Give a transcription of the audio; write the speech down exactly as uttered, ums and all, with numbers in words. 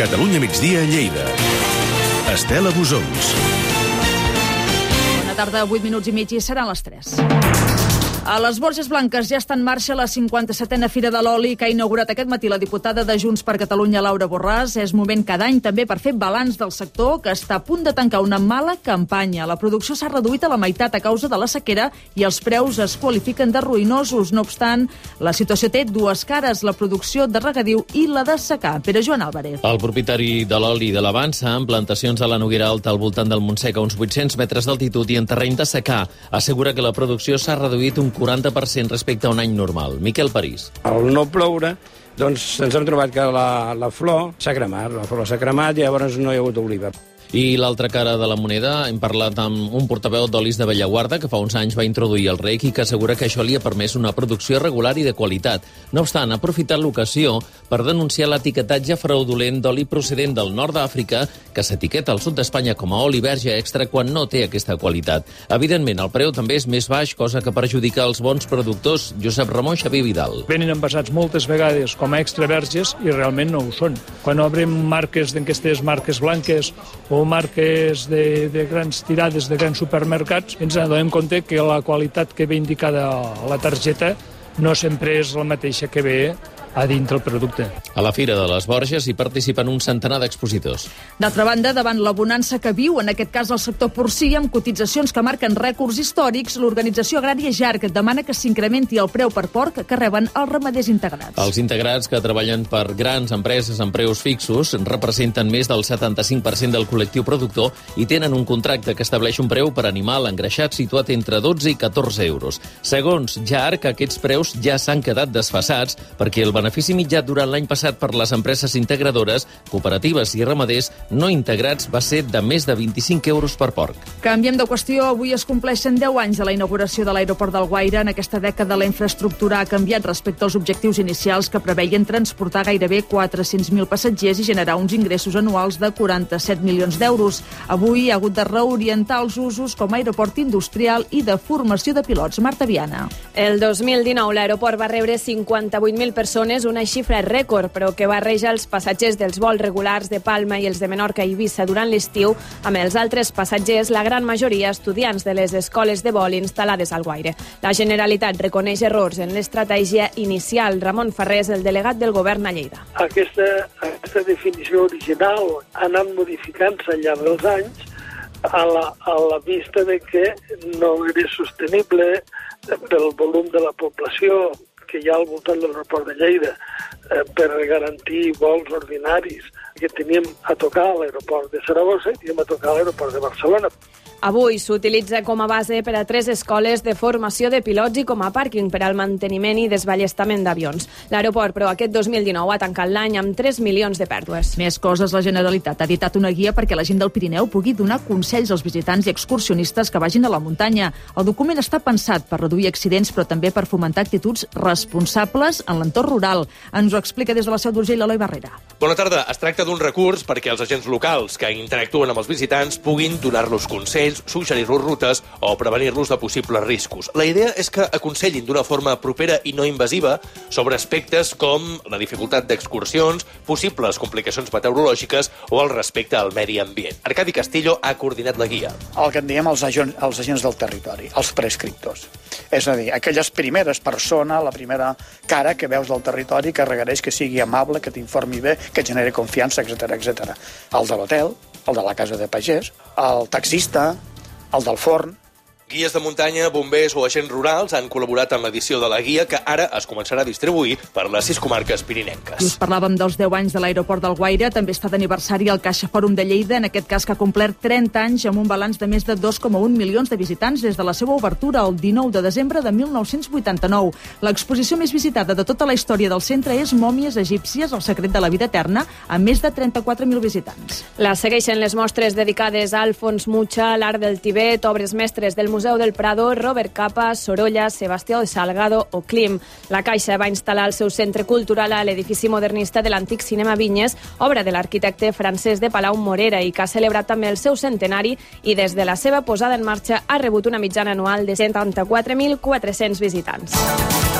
Catalunya migdia a Lleida. Estela Busons. Bona tarda, vuit minuts i mig i seran les tres. A les Borges Blanques ja està en marxa la cinquanta-setena Fira de l'Oli que ha inaugurat aquest matí la diputada de Junts per Catalunya, Laura Borràs. És moment cada any també per fer balanç del sector, que està a punt de tancar una mala campanya. La producció s'ha reduït a la meitat a causa de la sequera i els preus es qualifiquen de ruïnosos. No obstant, la situació té dues cares, la producció de regadiu i la de secà. Pere Joan Álvarez. El propietari de l'oli de l'Avança, amb plantacions a la Noguera Alta al voltant del Montsec a uns vuit-cents metres d'altitud i en terreny de secà, assegura que la producció s'ha reduït un quaranta per cent respecte a un any normal. Miquel París. Al no ploure, doncs ens hem trobat que la, la flor s'ha cremat, la flor s'ha cremat i llavors no hi ha hagut oliva. I l'altra cara de la moneda, hem parlat amb un portaveu d'olis de Bellaguarda que fa uns anys va introduir el rec i que assegura que això li ha permès una producció regular i de qualitat. No obstant, ha aprofitat l'ocasió per denunciar l'etiquetatge fraudulent d'oli procedent del nord d'Àfrica que s'etiqueta al sud d'Espanya com a oli verge extra quan no té aquesta qualitat. Evidentment, el preu també és més baix, cosa que perjudica els bons productors. Josep Ramon Xavier Vidal. Venen envasats moltes vegades com a extra verges i realment no ho són. Quan obrim marques d'aquestes marques blanques o marques de, de grans tirades de grans supermercats, ens adonem compte que la qualitat que ve indicada a la targeta no sempre és la mateixa que ve a dintre el producte. A la Fira de les Borges hi participen un centenar d'expositors. D'altra banda, davant la bonança que viu, en aquest cas el sector porcí, amb cotitzacions que marquen rècords històrics, l'organització agrària Jarc demana que s'incrementi el preu per porc que reben els ramaders integrats. Els integrats, que treballen per grans empreses amb preus fixos, representen més del setanta-cinc per cent del col·lectiu productor i tenen un contracte que estableix un preu per animal engreixat situat entre dotze i catorze euros. Segons Jarc, aquests preus ja s'han quedat desfasats perquè el benefici mitjà durant l'any passat per les empreses integradores, cooperatives i ramaders no integrats va ser de més de vint-i-cinc euros per porc. Canviem de qüestió. Avui es compleixen deu anys de la inauguració de l'aeroport d'Alguaire. En aquesta dècada la infraestructura ha canviat respecte als objectius inicials que preveien transportar gairebé quatre-cents mil passatgers i generar uns ingressos anuals de quaranta-set milions d'euros. Avui ha hagut de reorientar els usos com a aeroport industrial i de formació de pilots. Marta Viana. El dos mil dinou l'aeroport va rebre cinquanta-vuit mil persones, una xifra rècord, però que barreja els passatgers dels vols regulars de Palma i els de Menorca i Eivissa durant l'estiu amb els altres passatgers, la gran majoria estudiants de les escoles de vol instal·lades al Guaire. La Generalitat reconeix errors en l'estratègia inicial. Ramon Farrés, el delegat del govern a Lleida. Aquesta, aquesta definició original ha anat modificant-se al llarg dels anys a la, a la vista de que no era sostenible pel volum de la població que hi ha al voltant de l'aeroport de Lleida eh, per garantir vols ordinaris que teníem a tocar a l'aeroport de Saragossa i teníem a tocar a l'aeroport de Barcelona. Avui s'utilitza com a base per a tres escoles de formació de pilots i com a pàrquing per al manteniment i desballestament d'avions. L'aeroport, però, aquest dos mil dinou ha tancat l'any amb tres milions de pèrdues. Més coses, la Generalitat ha editat una guia perquè la gent del Pirineu pugui donar consells als visitants i excursionistes que vagin a la muntanya. El document està pensat per reduir accidents, però també per fomentar actituds responsables en l'entorn rural. Ens ho explica des de la Seu d'Urgell l'Eloi Barrera. Bona tarda. Es tracta d'un recurs perquè els agents locals que interactuen amb els visitants puguin donar-los consells, suggerir-los rutes o prevenir-los de possibles riscos. La idea és que aconsellin d'una forma propera i no invasiva sobre aspectes com la dificultat d'excursions, possibles complicacions meteorològiques o el respecte al medi ambient. Arcadi Castillo ha coordinat la guia. El que en diem els agents, els agents del territori, els prescriptors. És a dir, aquelles primeres persones, la primera cara que veus del territori que requereix que sigui amable, que t'informi bé, que generi confiança, etcètera, etcètera. El de l'hotel, el de la casa de pagès, el taxista, el del forn. Guies de muntanya, bombers o agents rurals han col·laborat en l'edició de la guia que ara es començarà a distribuir per les sis comarques pirinenques. Us parlàvem dels deu anys de l'aeroport d'Alguaire. També està d'aniversari el Caixa Fòrum de Lleida, en aquest cas que ha complert trenta anys amb un balanç de més de dos coma un milions de visitants des de la seva obertura el dinou de desembre de mil nou-cents vuitanta-nou. L'exposició més visitada de tota la història del centre és Mòmies egípcies, el secret de la vida eterna, amb més de trenta-quatre mil visitants. La segueixen les mostres dedicades a Alfons Mucha, l'art del Tibet, obres mestres del Museu del Prado, Robert Capa, Sorolla, Sebastià de Salgado o Klim. La Caixa va instal·lar el seu centre cultural a l'edifici modernista de l'antic cinema Vinyes, obra de l'arquitecte Francesc de Palau Morera, i que ha celebrat també el seu centenari i des de la seva posada en marxa ha rebut una mitjana anual de setanta-quatre mil quatre-cents visitants.